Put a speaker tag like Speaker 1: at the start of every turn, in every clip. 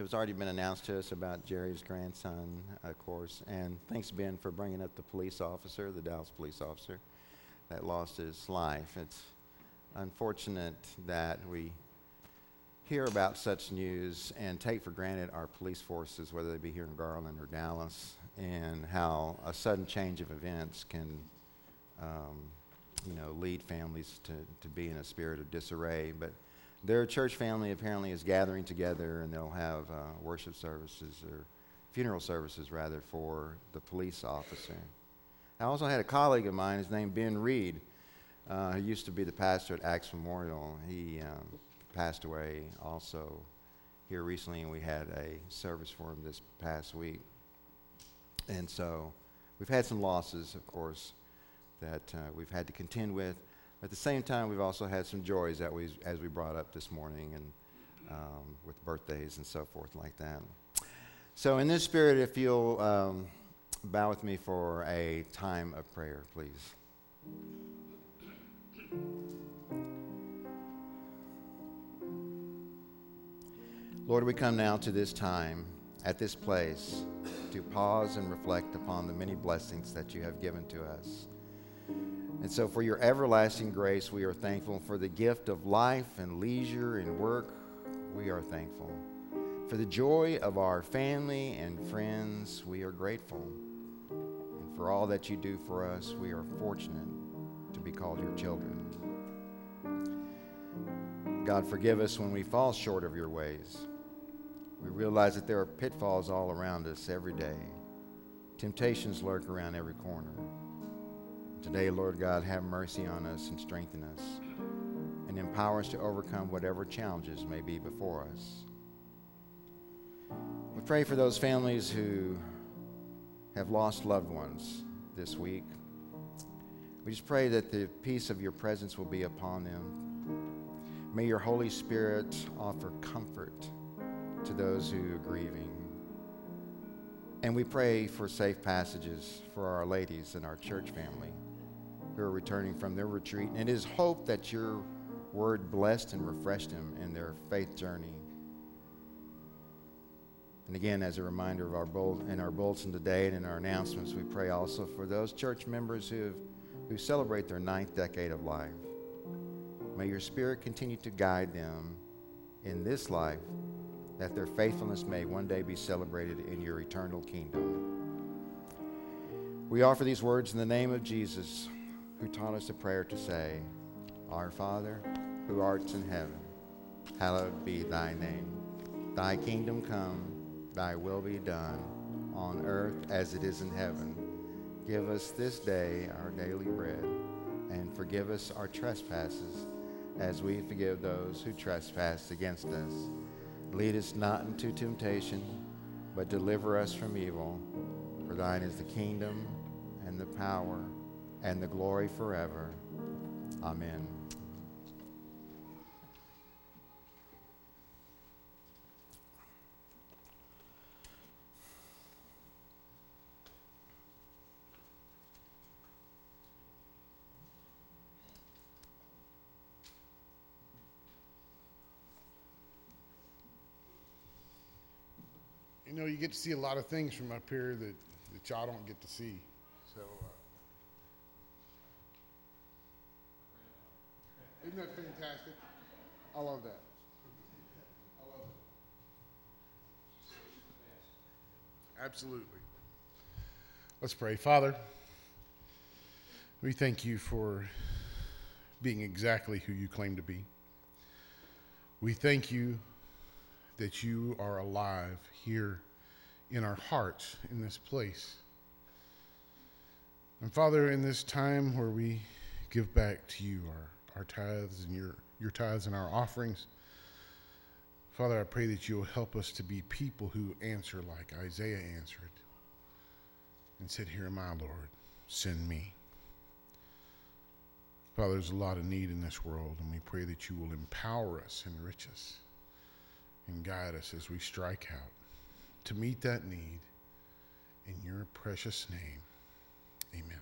Speaker 1: was already been announced to us about Jerry's grandson, of course. And thanks, Ben, for bringing up the police officer, the Dallas police officer that lost his life. It's unfortunate that we hear about such news and take for granted our police forces, whether they be here in Garland or Dallas, and how a sudden change of events can lead families to be in a spirit of disarray. But their church family apparently is gathering together, and they'll have worship services, or funeral services rather, for the police officer. I also had a colleague of mine, his name Ben Reed, who used to be the pastor at Acts Memorial. He passed away also here recently, and we had a service for him this past week. And so we've had some losses, of course, that we've had to contend with. At the same time, we've also had some joys that as we brought up this morning, and with birthdays and so forth like that. So in this spirit, if you'll bow with me for a time of prayer, please. Lord, we come now to this time, at this place, to pause and reflect upon the many blessings that you have given to us. And so for your everlasting grace, we are thankful. For the gift of life and leisure and work, we are thankful. For the joy of our family and friends, we are grateful. And for all that you do for us, we are fortunate to be called your children. God, forgive us when we fall short of your ways. We realize that there are pitfalls all around us every day. Temptations lurk around every corner. Today, Lord God, have mercy on us and strengthen us, and empower us to overcome whatever challenges may be before us. We pray for those families who have lost loved ones this week. We just pray that the peace of your presence will be upon them. May your Holy Spirit offer comfort to those who are grieving. And we pray for safe passages for our ladies and our church family who are returning from their retreat. And it is hope that your word blessed and refreshed them in their faith journey. And again, as a reminder of our bulletin today and in our announcements, we pray also for those church members who celebrate their 9th decade of life. May your Spirit continue to guide them in this life, that their faithfulness may one day be celebrated in your eternal kingdom. We offer these words in the name of Jesus, who taught us a prayer to say, Our Father, who art in heaven, hallowed be thy name. Thy kingdom come, thy will be done, on earth as it is in heaven. Give us this day our daily bread, and forgive us our trespasses, as we forgive those who trespass against us. Lead us not into temptation, but deliver us from evil. For thine is the kingdom, and the power, and the glory forever. Amen.
Speaker 2: You know, you get to see a lot of things from up here that y'all don't get to see. So, isn't that fantastic? I love that. I love it. Absolutely. Let's pray. Father, we thank you for being exactly who you claim to be. We thank you that you are alive here in our hearts, in this place. And Father, in this time where we give back to you our tithes and your tithes and our offerings, Father, I pray that you will help us to be people who answer like Isaiah answered and said, Here am I, Lord, send me. Father, there's a lot of need in this world, and we pray that you will empower us, enrich us, and guide us as we strike out to meet that need. In your precious name, amen.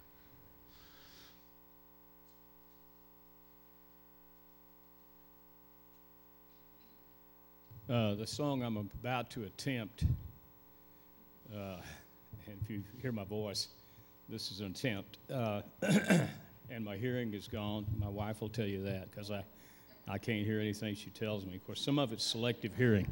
Speaker 3: The song I'm about to attempt, and if you hear my voice, this is an attempt, and my hearing is gone. My wife will tell you that because I can't hear anything she tells me. Of course, some of it's selective hearing.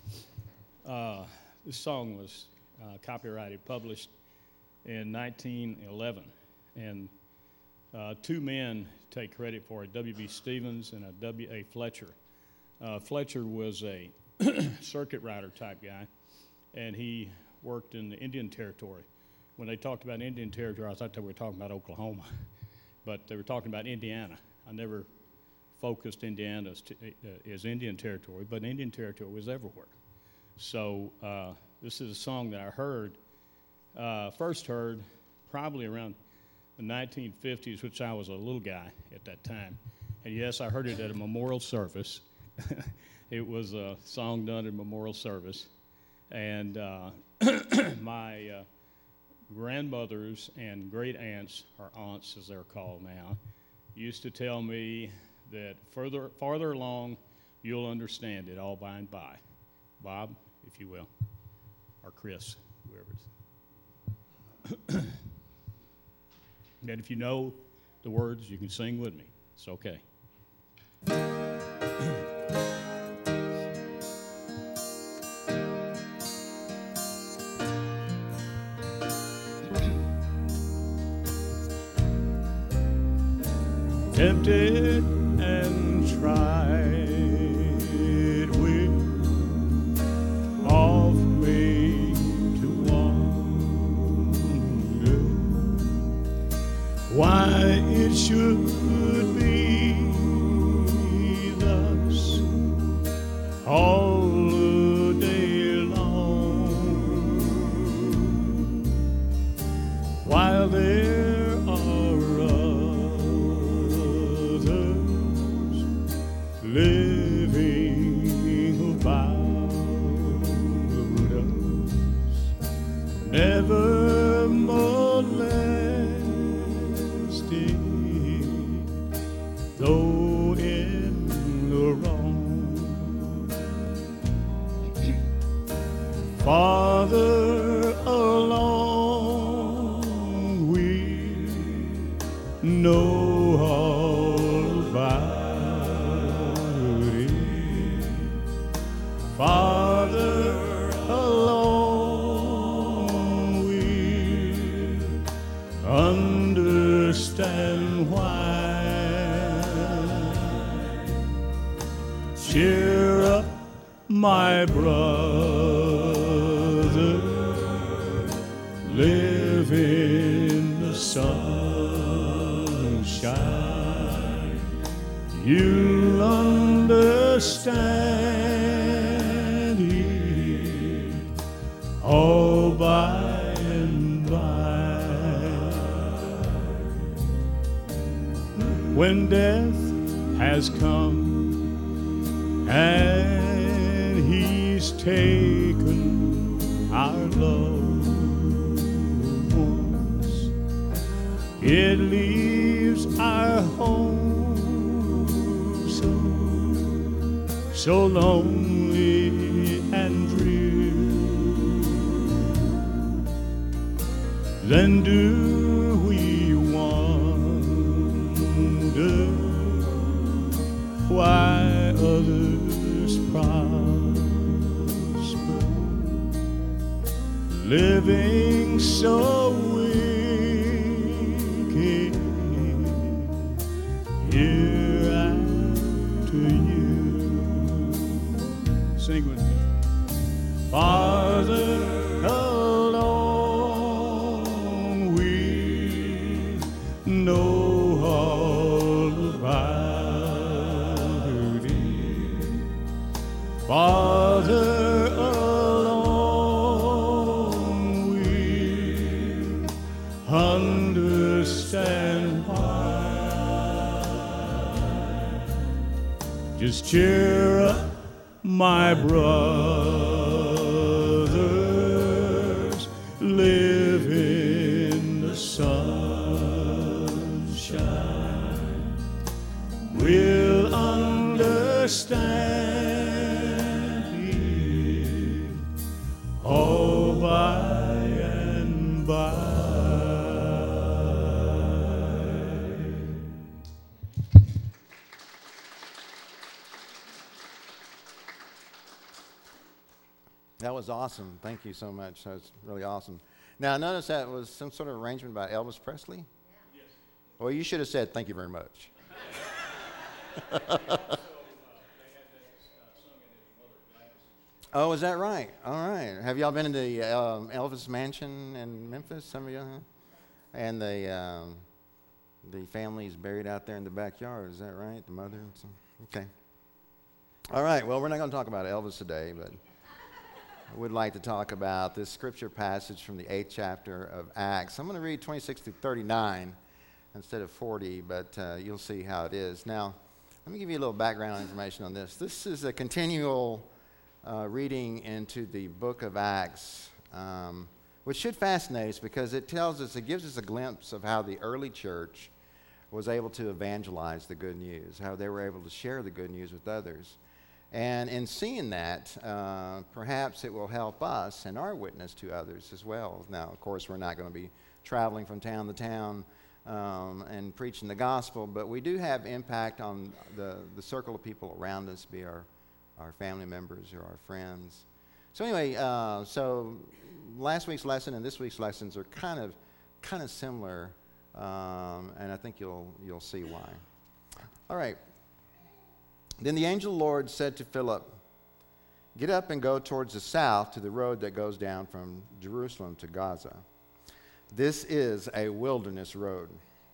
Speaker 3: This song was copyrighted, published in 1911, and two men take credit for it, W.B. Stevens and a W.A. Fletcher. Fletcher was a circuit rider type guy, and he worked in the Indian Territory. When they talked about Indian Territory, I thought they were talking about Oklahoma, but they were talking about Indiana. I never focused Indiana as Indian Territory, but Indian Territory was everywhere. So this is a song that I heard, first heard probably around the 1950s, which I was a little guy at that time. And yes, I heard it at a memorial service. It was a song done at a memorial service. And my grandmothers and great aunts, or aunts as they're called now, used to tell me that farther along, you'll understand it all by and by. Bob, if you will, or Chris, whoever it is. And if you know the words, you can sing with me. It's okay. Tempted and tried will of me to wonder why it should be thus all the day long, while there are others living about us, never molested, though in the wrong. Father alone will know all about it. Father alone will understand why. Cheer up, my brother, live in the sunshine. You'll understand it all by and by. When death has come and he's taken our loved ones, it leaves our home so lonely and drear. Then do we wonder why others prosper, living so wicked year after year. Sing with me. Farther along we know all about it. Farther along we understand why. Just cheer up, my brothers, live in the sunshine. We'll understand it
Speaker 1: That was awesome. Thank you so much. That was really awesome. Now, notice that was some sort of arrangement by Elvis Presley? Yes. Well, you should have said thank you very much. Oh, is that right? All right. Have y'all been to the Elvis Mansion in Memphis? Some of you? Huh? And the family's buried out there in the backyard. Is that right? The mother? Okay. All right. Well, we're not going to talk about Elvis today, but I would like to talk about this scripture passage from the 8th chapter of Acts. I'm going to read 26 through 39 instead of 40, but you'll see how it is. Now, let me give you a little background information on this. This is a continual reading into the book of Acts, which should fascinate us because it gives us a glimpse of how the early church was able to evangelize the good news, how they were able to share the good news with others. And in seeing that, perhaps it will help us and our witness to others as well. Now, of course, we're not going to be traveling from town to town and preaching the gospel, but we do have impact on the circle of people around us, be our family members or our friends. So anyway, so last week's lesson and this week's lessons are kind of similar, and I think you'll see why. All right. Then the angel of the Lord said to Philip, "Get up and go towards the south to the road that goes down from Jerusalem to Gaza. This is a wilderness road."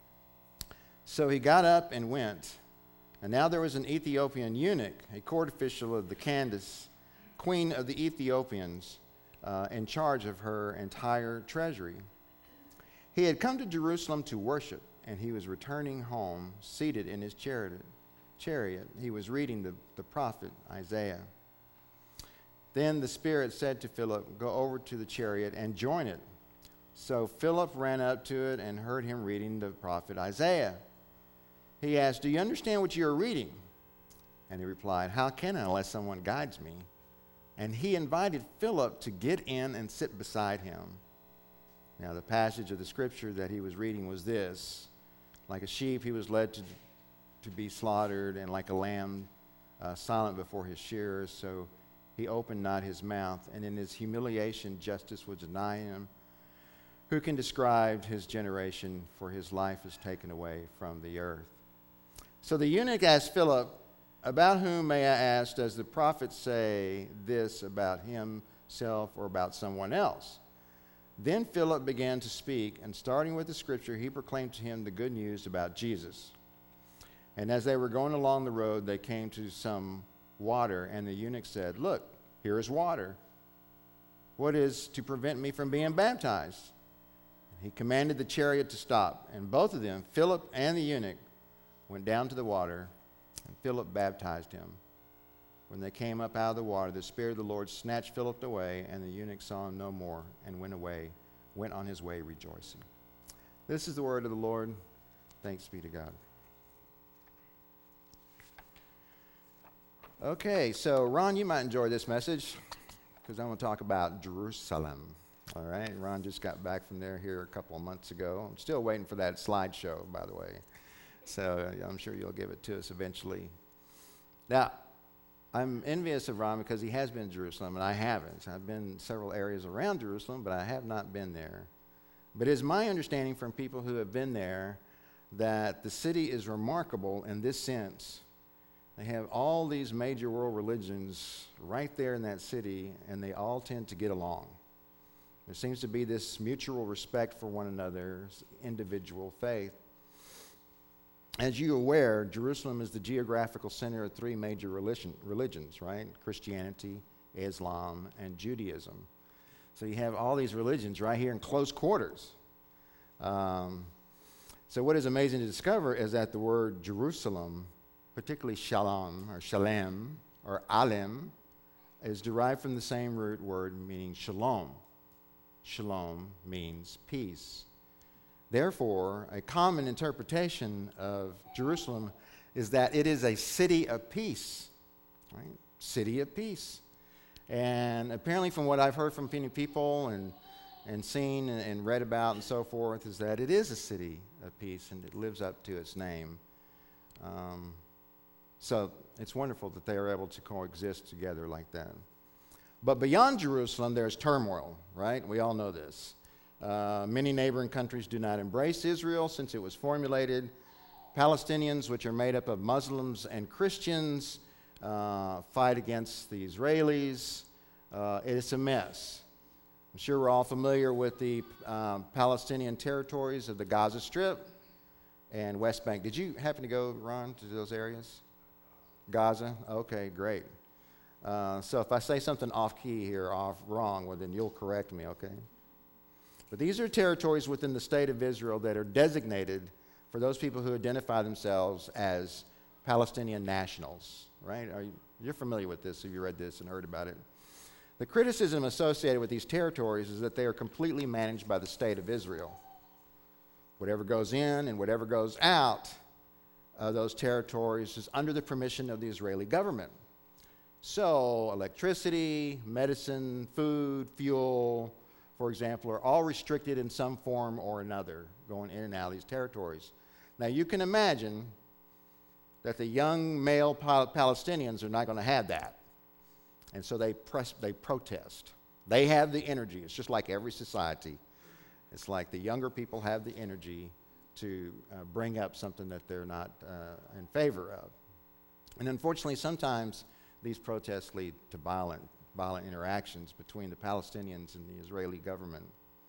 Speaker 1: So he got up and went. And now there was an Ethiopian eunuch, a court official of the Candace, queen of the Ethiopians, in charge of her entire treasury. He had come to Jerusalem to worship, and he was returning home, seated in his chariot. He was reading the prophet Isaiah. Then the Spirit said to Philip, "Go over to the chariot and join it." So Philip ran up to it and heard him reading the prophet Isaiah. He asked, "Do you understand what you are reading?" And he replied, "How can I unless someone guides me?" And he invited Philip to get in and sit beside him. Now the passage of the scripture that he was reading was this: "Like a sheep he was led to be slaughtered, and like a lamb silent before his shearers, so he opened not his mouth. And in his humiliation justice was denied him. Who can describe his generation? For his life is taken away from the earth." So the eunuch asked Philip, "About whom, may I ask, does the prophet say this about himself or about someone else?" Then Philip began to speak, and starting with the scripture, he proclaimed to him the good news about Jesus. And as they were going along the road, they came to some water, and the eunuch said, "Look, here is water. What is to prevent me from being baptized?" He commanded the chariot to stop, and both of them, Philip and the eunuch, went down to the water, and Philip baptized him. When they came up out of the water, the Spirit of the Lord snatched Philip away, and the eunuch saw him no more, and went on his way rejoicing. This is the word of the Lord. Thanks be to God. Okay, so Ron, you might enjoy this message, because I'm going to talk about Jerusalem. All right, Ron just got back from here a couple of months ago. I'm still waiting for that slideshow, by the way. So I'm sure you'll give it to us eventually. Now, I'm envious of Ron because he has been to Jerusalem, and I haven't. I've been several areas around Jerusalem, but I have not been there. But it's my understanding from people who have been there that the city is remarkable in this sense. They have all these major world religions right there in that city, and they all tend to get along. There seems to be this mutual respect for one another's individual faith. As you're aware, Jerusalem is the geographical center of three major religions, right? Christianity, Islam, and Judaism. So you have all these religions right here in close quarters. So what is amazing to discover is that the word Jerusalem, particularly shalom or alem, is derived from the same root word meaning shalom. Shalom means peace. Therefore, a common interpretation of Jerusalem is that it is a city of peace, right? City of peace. And apparently from what I've heard from many people and seen and read about and so forth is that it is a city of peace and it lives up to its name. So it's wonderful that they are able to coexist together like that. But beyond Jerusalem, there's turmoil, right? We all know this. Many neighboring countries do not embrace Israel since it was formulated. Palestinians, which are made up of Muslims and Christians, fight against the Israelis. It's a mess. I'm sure we're all familiar with the Palestinian territories of the Gaza Strip and West Bank. Did you happen to go, Ron, to those areas? Gaza? Okay, great. So if I say something off key here, wrong, well, then you'll correct me, okay? But these are territories within the state of Israel that are designated for those people who identify themselves as Palestinian nationals, right? You're familiar with this if you read this and heard about it. The criticism associated with these territories is that they are completely managed by the state of Israel. Whatever goes in and whatever goes out of those territories is under the permission of the Israeli government. So electricity, medicine, food, fuel, for example, are all restricted in some form or another going in and out of these territories. Now you can imagine that the young male Palestinians are not going to have that. And so they protest. They have the energy. It's just like every society. It's like the younger people have the energy to bring up something that they're not in favor of. And unfortunately, sometimes these protests lead to violent interactions between the Palestinians and the Israeli government.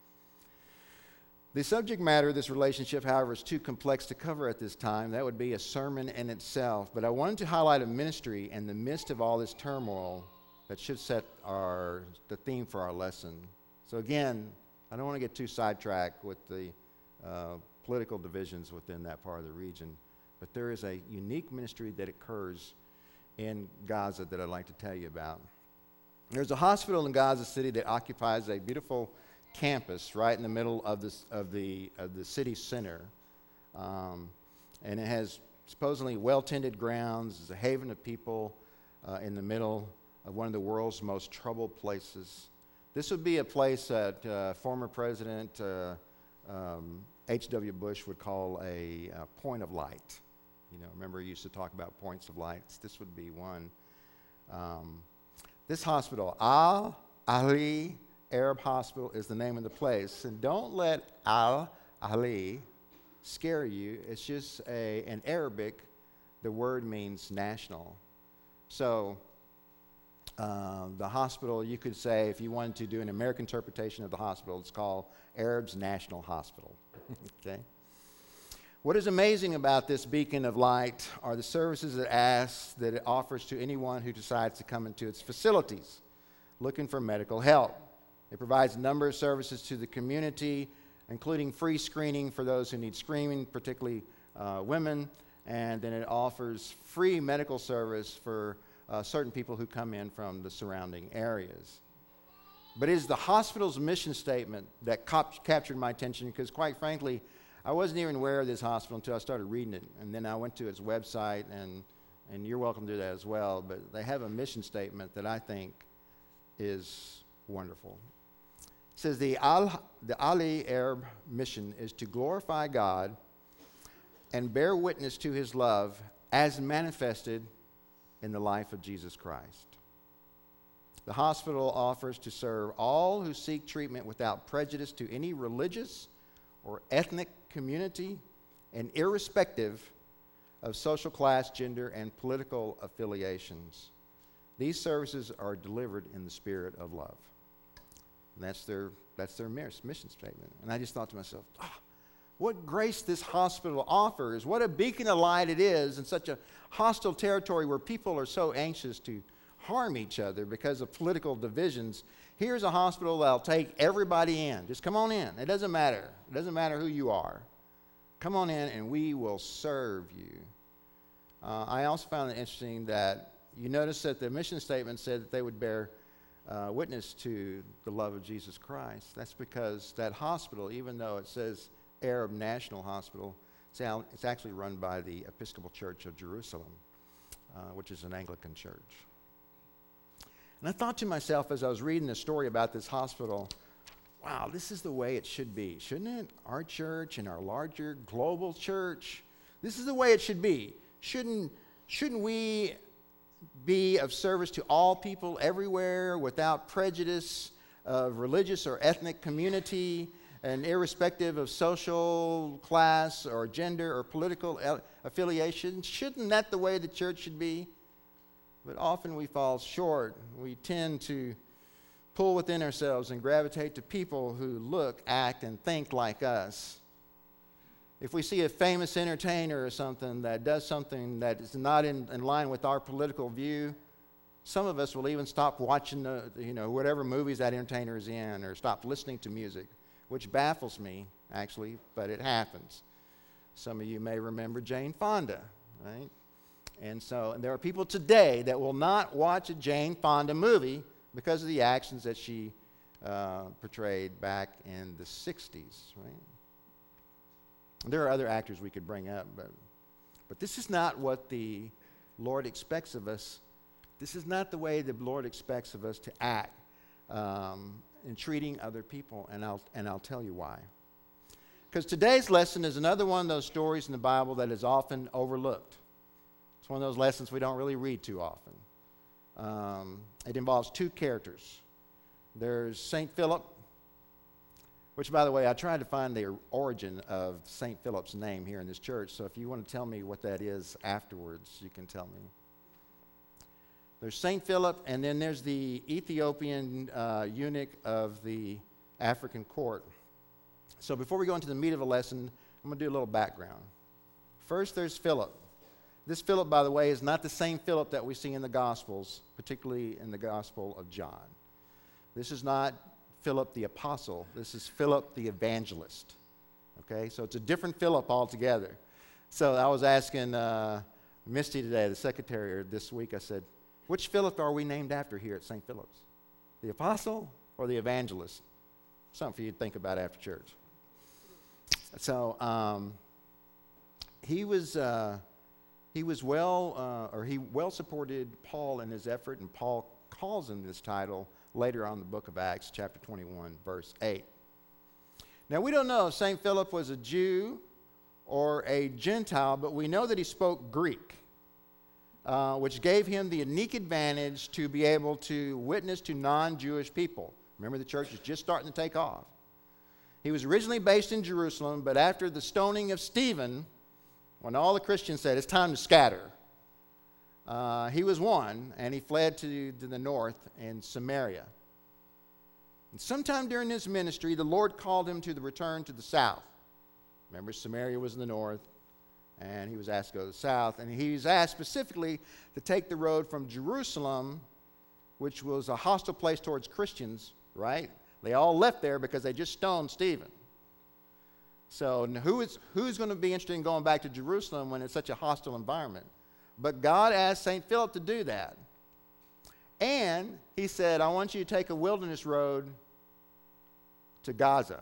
Speaker 1: The subject matter of this relationship, however, is too complex to cover at this time. That would be a sermon in itself. But I wanted to highlight a ministry in the midst of all this turmoil that should set the theme for our lesson. So again, I don't want to get too sidetracked with the political divisions within that part of the region, but there is a unique ministry that occurs in Gaza that I'd like to tell you about. There's a hospital in Gaza City that occupies a beautiful campus right in the middle of the city center, and it has supposedly well-tended grounds. It's a haven of people in the middle of one of the world's most troubled places. This would be a place that former President H.W. Bush would call a point of light. You know, remember he used to talk about points of lights? This would be one. This hospital, Al-Ahli Arab Hospital, is the name of the place. And don't let Al-Ahli scare you. It's just in Arabic, the word means national. So the hospital, you could say, if you wanted to do an American interpretation of the hospital, it's called Arabs National Hospital. Okay. What is amazing about this beacon of light are the services that it offers to anyone who decides to come into its facilities looking for medical help. It provides a number of services to the community, including free screening for those who need screening, particularly women, and then it offers free medical service for certain people who come in from the surrounding areas. But it is the hospital's mission statement that captured my attention because, quite frankly, I wasn't even aware of this hospital until I started reading it. And then I went to its website, and you're welcome to do that as well. But they have a mission statement that I think is wonderful. It says the Ali Arab mission is to glorify God and bear witness to his love as manifested in the life of Jesus Christ. The hospital offers to serve all who seek treatment without prejudice to any religious or ethnic community and irrespective of social class, gender, and political affiliations. These services are delivered in the spirit of love. And that's their mission statement. And I just thought to myself, what grace this hospital offers. What a beacon of light it is in such a hostile territory where people are so anxious to harm each other because of political divisions. Here's a hospital that'll take everybody in. Just come on in. It doesn't matter. It doesn't matter who you are. Come on in and we will serve you. I also found it interesting that you notice that the mission statement said that they would bear witness to the love of Jesus Christ. That's because that hospital, even though it says Arab National Hospital, it's actually run by the Episcopal Church of Jerusalem, which is an Anglican church. And I thought to myself as I was reading the story about this hospital, wow, this is the way it should be, shouldn't it? Our church and our larger global church, this is the way it should be. Shouldn't we be of service to all people everywhere without prejudice of religious or ethnic community and irrespective of social class or gender or political affiliation. Shouldn't that the way the church should be? But often we fall short. We tend to pull within ourselves and gravitate to people who look, act, and think like us. If we see a famous entertainer or something that does something that is not in line with our political view, some of us will even stop watching whatever movies that entertainer is in, or stop listening to music, which baffles me, actually, but it happens. Some of you may remember Jane Fonda, right? And there are people today that will not watch a Jane Fonda movie because of the actions that she portrayed back in the 60s, right? There are other actors we could bring up, but this is not what the Lord expects of us. This is not the way the Lord expects of us to act in treating other people, and I'll tell you why. Because today's lesson is another one of those stories in the Bible that is often overlooked. It's one of those lessons we don't really read too often. It involves two characters. There's St. Philip, which, by the way, I tried to find the origin of St. Philip's name here in this church, so if you want to tell me what that is afterwards, you can tell me. There's St. Philip, and then there's the Ethiopian eunuch of the African court. So before we go into the meat of the lesson, I'm going to do a little background. First, there's Philip. This Philip, by the way, is not the same Philip that we see in the Gospels, particularly in the Gospel of John. This is not Philip the apostle. This is Philip the evangelist. Okay, so it's a different Philip altogether. So I was asking Misty today, the secretary, or this week, I said, which Philip are we named after here at St. Philip's? The apostle or the evangelist? Something for you to think about after church. So he well supported Paul in his effort, and Paul calls him this title later on in the book of Acts, chapter 21, verse 8. Now, we don't know if St. Philip was a Jew or a Gentile, but we know that he spoke Greek, which gave him the unique advantage to be able to witness to non-Jewish people. Remember, the church is just starting to take off. He was originally based in Jerusalem, but after the stoning of Stephen, when all the Christians said, it's time to scatter, he was one, and he fled to the north in Samaria. And sometime during his ministry, the Lord called him to return to the south. Remember, Samaria was in the north, and he was asked to go to the south. And he was asked specifically to take the road from Jerusalem, which was a hostile place towards Christians, right? They all left there because they just stoned Stephen. So who's going to be interested in going back to Jerusalem when it's such a hostile environment? But God asked St. Philip to do that. And he said, I want you to take a wilderness road to Gaza.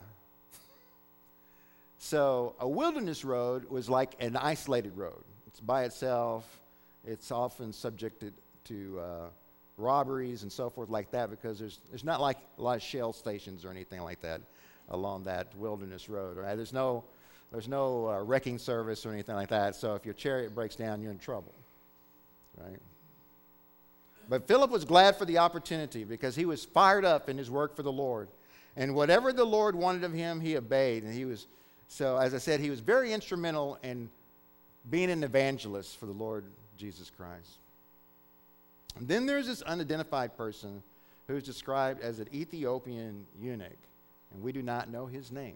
Speaker 1: So a wilderness road was like an isolated road. It's by itself. It's often subjected to robberies and so forth like that, because there's not like a lot of shell stations or anything like that along that wilderness road. Right? There's no wrecking service or anything like that. So if your chariot breaks down, you're in trouble. Right? But Philip was glad for the opportunity because he was fired up in his work for the Lord. And whatever the Lord wanted of him, he obeyed. And so as I said, he was very instrumental in being an evangelist for the Lord Jesus Christ. And then there's this unidentified person who's described as an Ethiopian eunuch, and we do not know his name.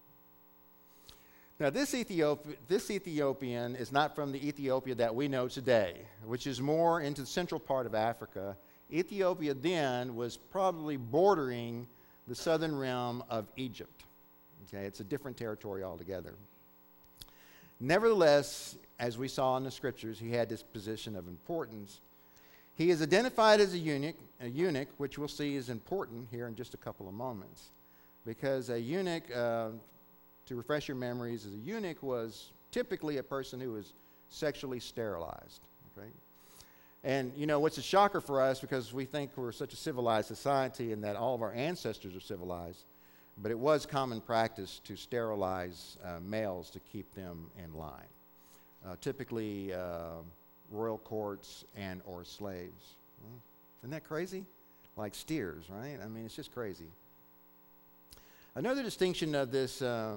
Speaker 1: Now, this Ethiopian is not from the Ethiopia that we know today, which is more into the central part of Africa. Ethiopia then was probably bordering the southern realm of Egypt. Okay, it's a different territory altogether. Nevertheless, as we saw in the scriptures, he had this position of importance. He is identified as a eunuch, which we'll see is important here in just a couple of moments. Because a eunuch, to refresh your memories, a eunuch was typically a person who was sexually sterilized. Okay? And, you know, what's a shocker for us, because we think we're such a civilized society and that all of our ancestors are civilized, but it was common practice to sterilize males to keep them in line. Typically, royal courts, and or slaves. Isn't that crazy? Like steers, right? I mean, it's just crazy. Another distinction of this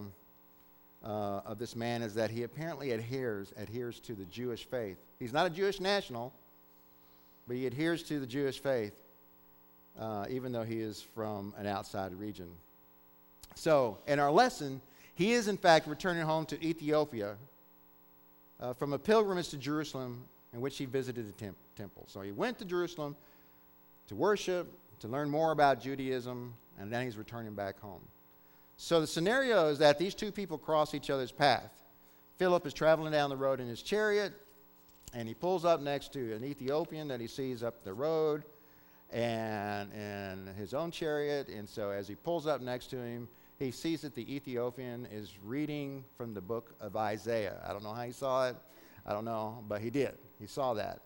Speaker 1: man is that he apparently adheres to the Jewish faith. He's not a Jewish national, but he adheres to the Jewish faith, even though he is from an outside region. So, in our lesson, he is in fact returning home to Ethiopia from a pilgrimage to Jerusalem in which he visited the temple. So he went to Jerusalem to worship, to learn more about Judaism, and then he's returning back home. So the scenario is that these two people cross each other's path. Philip is traveling down the road in his chariot, and he pulls up next to an Ethiopian that he sees up the road and his own chariot. And so as he pulls up next to him, he sees that the Ethiopian is reading from the book of Isaiah. I don't know how he saw it. I don't know, but he did. He saw that.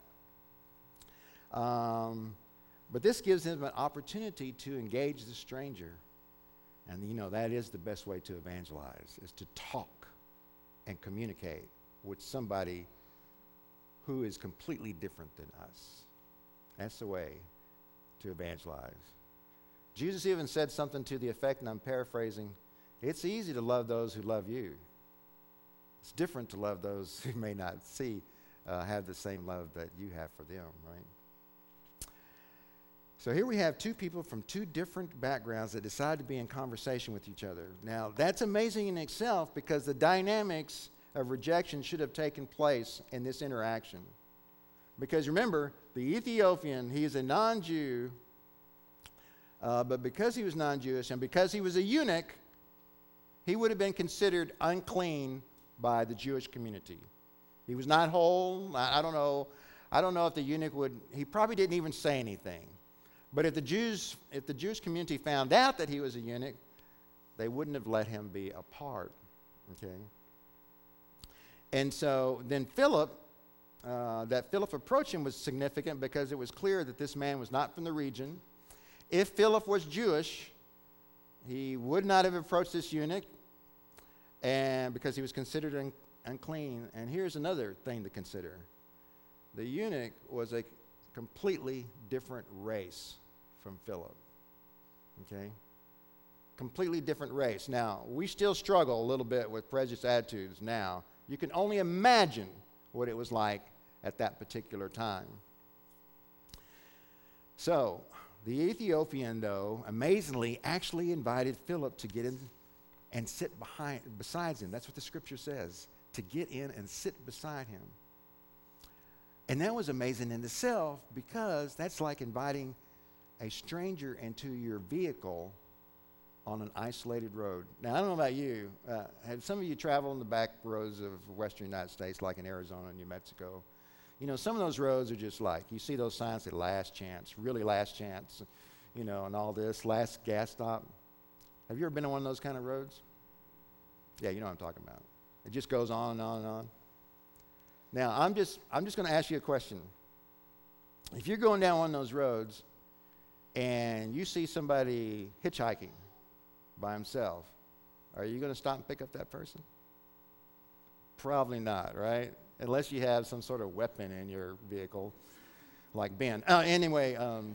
Speaker 1: But this gives him an opportunity to engage the stranger. And, you know, that is the best way to evangelize, is to talk and communicate with somebody who is completely different than us. That's the way to evangelize. Jesus even said something to the effect, and I'm paraphrasing, it's easy to love those who love you. It's different to love those who may not have the same love that you have for them, right? So here we have two people from two different backgrounds that decide to be in conversation with each other. Now, that's amazing in itself because the dynamics of rejection should have taken place in this interaction. Because remember, the Ethiopian, he is a non-Jew, but because he was non-Jewish and because he was a eunuch, he would have been considered unclean by the Jewish community. He was not whole. I don't know if the eunuch he probably didn't even say anything. But if the Jewish community found out that he was a eunuch, they wouldn't have let him be a part. Okay? And so then Philip approached him was significant because it was clear that this man was not from the region. If Philip was Jewish, he would not have approached this eunuch, and because he was considered unclean. And here's another thing to consider. The eunuch was a completely different race from Philip. Okay? Completely different race. Now, we still struggle a little bit with prejudiced attitudes now. You can only imagine what it was like at that particular time. So, the Ethiopian, though, amazingly actually invited Philip to get in and sit beside him. That's what the scripture says, to get in and sit beside him. And that was amazing in itself because that's like inviting a stranger into your vehicle on an isolated road. Now, I don't know about you. Have some of you traveled on the back roads of western United States, like in Arizona and New Mexico? You know, some of those roads are just like, you see those signs that last chance, really last chance, you know, and all this, last gas stop. Have you ever been on one of those kind of roads? Yeah, you know what I'm talking about. It just goes on and on and on. Now, I'm just going to ask you a question. If you're going down one of those roads and you see somebody hitchhiking by himself, are you going to stop and pick up that person? Probably not, right? Unless you have some sort of weapon in your vehicle, like Ben. Anyway,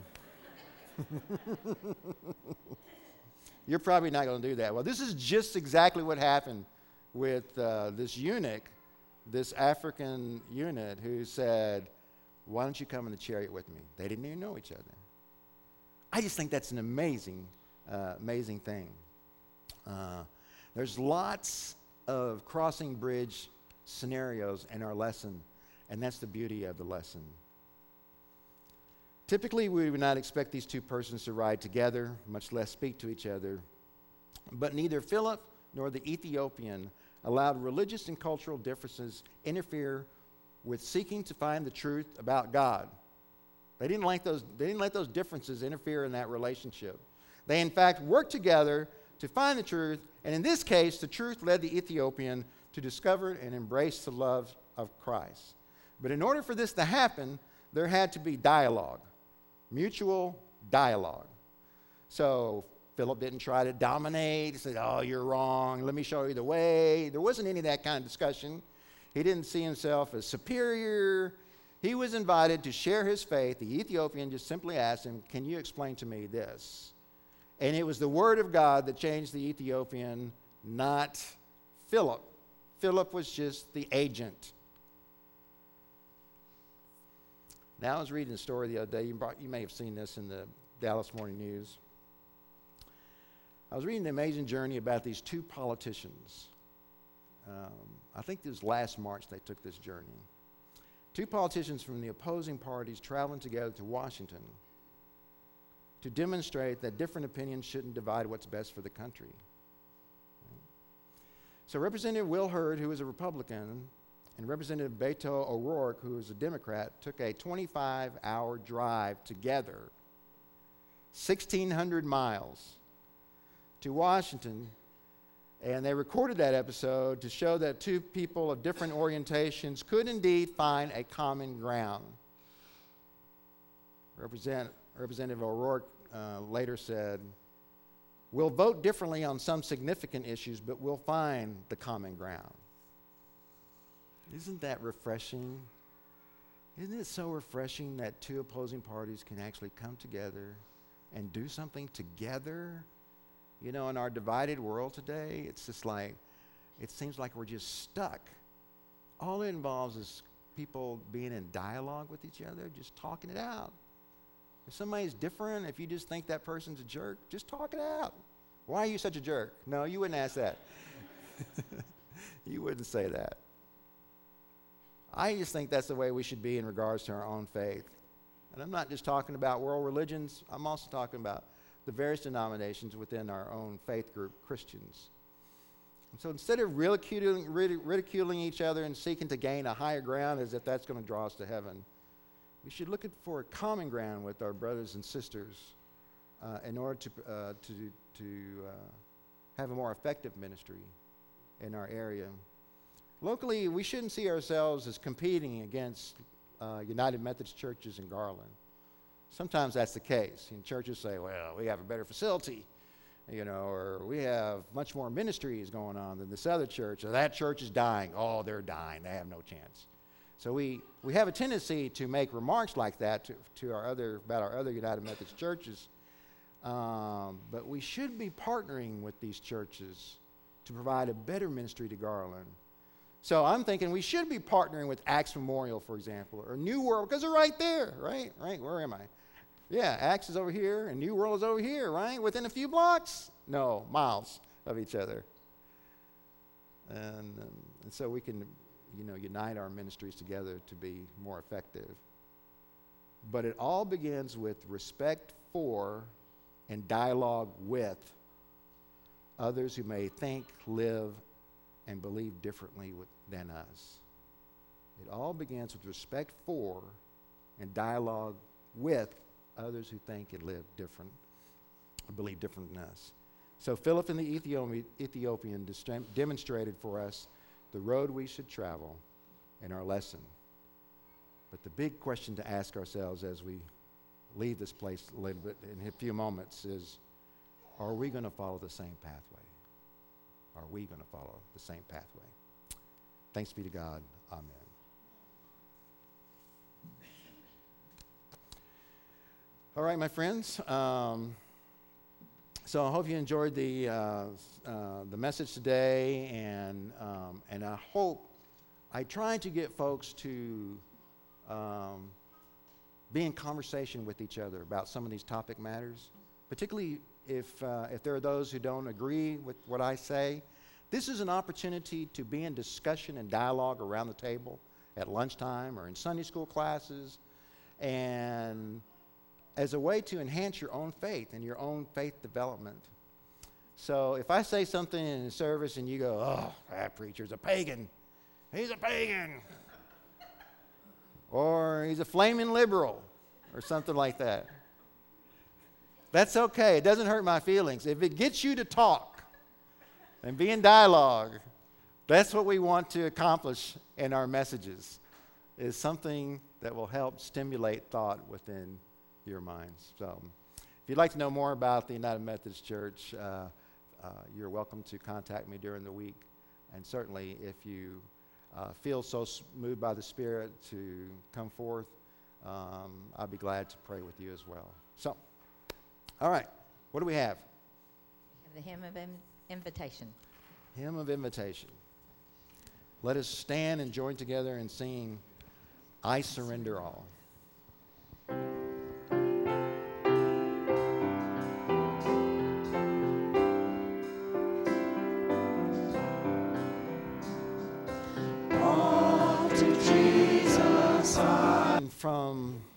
Speaker 1: you're probably not going to do that. Well, this is just exactly what happened with this eunuch, this African eunuch who said, why don't you come in the chariot with me? They didn't even know each other. I just think that's an amazing thing. There's lots of crossing bridge scenarios in our lesson, and that's the beauty of the lesson. Typically, we would not expect these two persons to ride together, much less speak to each other. But neither Philip nor the Ethiopian allowed religious and cultural differences interfere with seeking to find the truth about God. They didn't let those differences interfere in that relationship. They, in fact, worked together to find the truth, and in this case, the truth led the Ethiopian to discover and embrace the love of Christ. But in order for this to happen, there had to be dialogue, mutual dialogue. So Philip didn't try to dominate. He said, oh, you're wrong. Let me show you the way. There wasn't any of that kind of discussion. He didn't see himself as superior. he was invited to share his faith. The Ethiopian just simply asked him, "Can you explain to me this?" And it was the word of God that changed the Ethiopian, not Philip. Philip was just the agent. Now, I was reading a story the other day. You may have seen this in the Dallas Morning News. I was reading the amazing journey about these two politicians. I think this was last March they took this journey. Two politicians from the opposing parties traveling together to Washington to demonstrate that different opinions shouldn't divide what's best for the country. So Representative Will Hurd, who was a Republican, and Representative Beto O'Rourke, who was a Democrat, took a 25-hour drive together, 1,600 miles, to Washington, and they recorded that episode to show that two people of different orientations could indeed find a common ground. Representative O'Rourke later said, "We'll vote differently on some significant issues, but we'll find the common ground." Isn't that refreshing? Isn't it so refreshing that two opposing parties can actually come together and do something together? You know, in our divided world today, it's just like, it seems like we're just stuck. All it involves is people being in dialogue with each other, just talking it out. If somebody's different, if you just think that person's a jerk, just talk it out. "Why are you such a jerk?" No, you wouldn't ask that. You wouldn't say that. I just think that's the way we should be in regards to our own faith. And I'm not just talking about world religions. I'm also talking about the various denominations within our own faith group, Christians. And so instead of ridiculing each other and seeking to gain a higher ground as if that's going to draw us to heaven, we should look for a common ground with our brothers and sisters in order to have a more effective ministry in our area. Locally, we shouldn't see ourselves as competing against United Methodist churches in Garland. Sometimes that's the case. And churches say, "Well, we have a better facility, or we have much more ministries going on than this other church, or that church is dying. Oh, they're dying. They have no chance." So we have a tendency to make remarks like that about our other United Methodist churches, but we should be partnering with these churches to provide a better ministry to Garland. So I'm thinking we should be partnering with Acts Memorial, for example, or New World, because they're right there, right? Where am I? Yeah, Acts is over here, and New World is over here, right? Within a few blocks? No, miles of each other. And so we can, unite our ministries together to be more effective. But it all begins with respect for and dialogue with others who may think, live, and believe differently than us. It all begins with respect for and dialogue with others who think and live different, believe different than us. So Philip and the Ethiopian demonstrated for us the road we should travel in our lesson. But the big question to ask ourselves as we leave this place a little bit in a few moments is, are we going to follow the same pathway? Are we going to follow the same pathway? Thanks be to God. Amen. All right, my friends. So I hope you enjoyed the message today, and I hope I tried to get folks to be in conversation with each other about some of these topic matters, particularly if there are those who don't agree with what I say. This is an opportunity to be in discussion and dialogue around the table at lunchtime or in Sunday school classes, and as a way to enhance your own faith and your own faith development. So if I say something in the service and you go, "Oh, that preacher's a pagan. He's a pagan." Or "He's a flaming liberal," or something like that. That's okay. It doesn't hurt my feelings. If it gets you to talk and be in dialogue, that's what we want to accomplish in our messages, is something that will help stimulate thought within your minds. So if you'd like to know more about the United Methodist Church, you're welcome to contact me during the week. And certainly if you feel so moved by the Spirit to come forth, I'd be glad to pray with you as well. So, all right, what do we have?
Speaker 4: We have the hymn of invitation.
Speaker 1: Hymn of invitation. Let us stand and join together in singing, I Surrender All. All to Jesus I. From